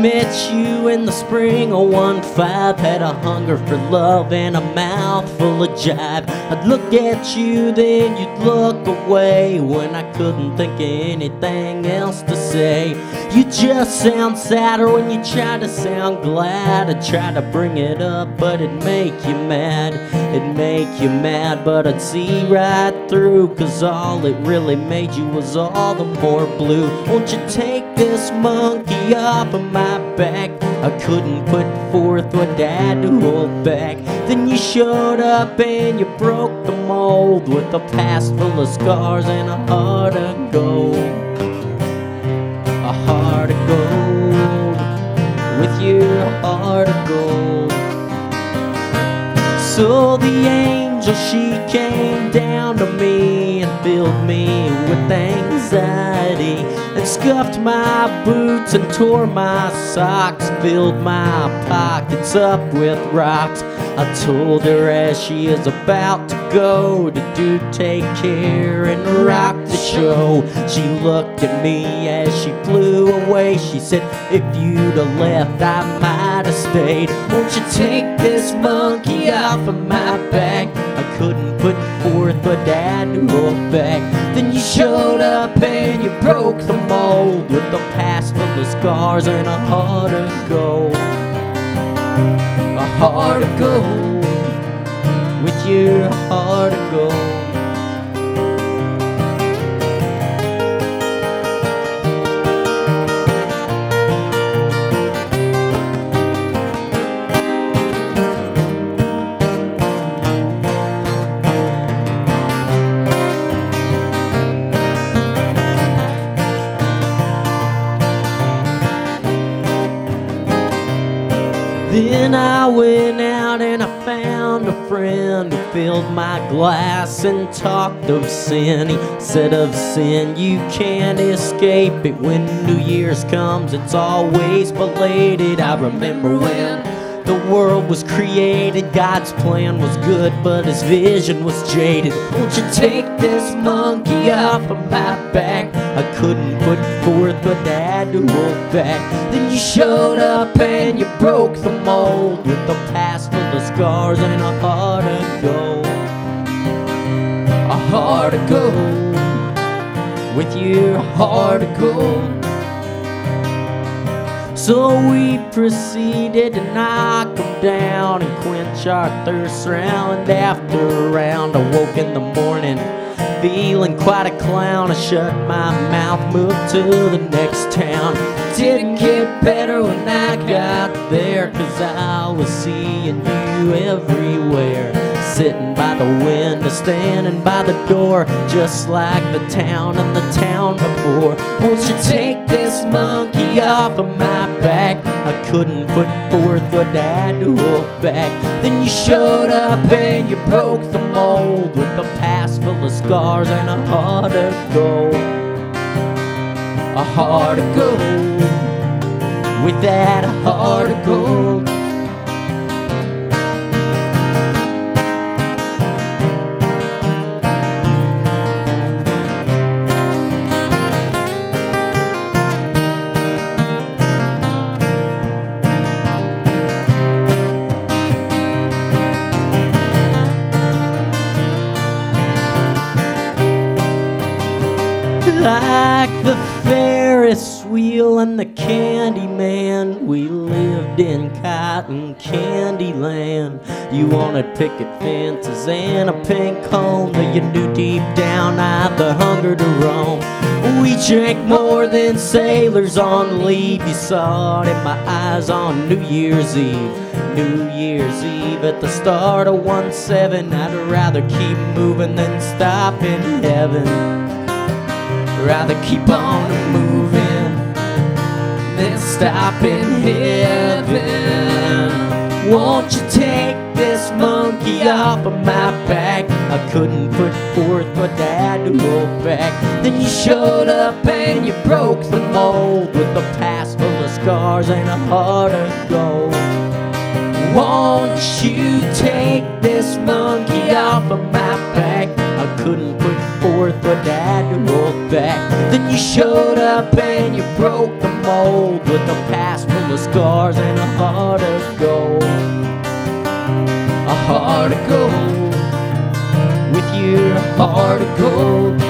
met you in the spring of 1-5. Had a hunger for love and a mouth full of jive. I'd look at you, then you'd look away when I couldn't think of anything else to say. You just sound sadder when you try to sound glad. I try to bring it up, but it'd make you mad. It'd make you mad, but I'd see right through, 'cause all it really made you was all the more blue. Won't you take this monkey off of my back? I couldn't put forth what Dad to hold back. Then you showed up and you broke the mold with a past full of scars and a heart of gold. A heart of gold, with your heart of gold. So the angel, she came down to me and filled me with anxiety, and scuffed my boots and tore my socks, filled my pockets up with rocks. I told her as she is about to go to do take care and rock the show. She looked at me as she flew away. She said, if you'd have left, I might have stayed. Won't you take this monkey off of my back? I couldn't put forth what Dad to hold back. Then you showed up and you broke the mold with a past full of scars and a heart of gold. A heart of gold, with your heart of gold. Then I went out and I found a friend who filled my glass and talked of sin. He said of sin, you can't escape it. When New Year's comes, it's always belated. I remember when the world was created, God's plan was good, but his vision was jaded. Won't you take this monkey off of my back? I couldn't put forth what Dad to hold back. Then you showed up and you broke the mold with a past full of scars and a heart of gold. A heart of gold, with your heart of gold. So we proceeded to knock them down and quench our thirst round after round. I woke in the morning feeling quite a clown. I shut my mouth, moved to the next town. Didn't get better when I got there, 'cause I was seeing you everywhere. Sitting by the window, standing by the door, just like the town and the town before. Won't you take this monkey off of my back? I couldn't put forth what Dad to hold back. Then you showed up and you broke the mold with a past full of scars and a heart of gold. A heart of gold, with that heart of gold. Like the Ferris wheel and the candy man, we lived in cotton candy land. You wanted picket fences and a pink home, though you knew deep down I'd the hunger to roam. We drank more than sailors on leave. You saw it in my eyes on New Year's Eve. New Year's Eve at the start of 1-7. I'd rather keep moving than stop in heaven. Rather keep on moving than stop in heaven. Won't you take this monkey off of my back? I couldn't put forth what Dad to hold back. Then you showed up and you broke the mold with a past full of scars and a heart of gold. Won't you take this monkey off of my back? I couldn't put forth what Dad to hold back. Then you showed up and you broke the mold, with a past full of scars and a heart of gold. A heart of gold, with your heart of gold.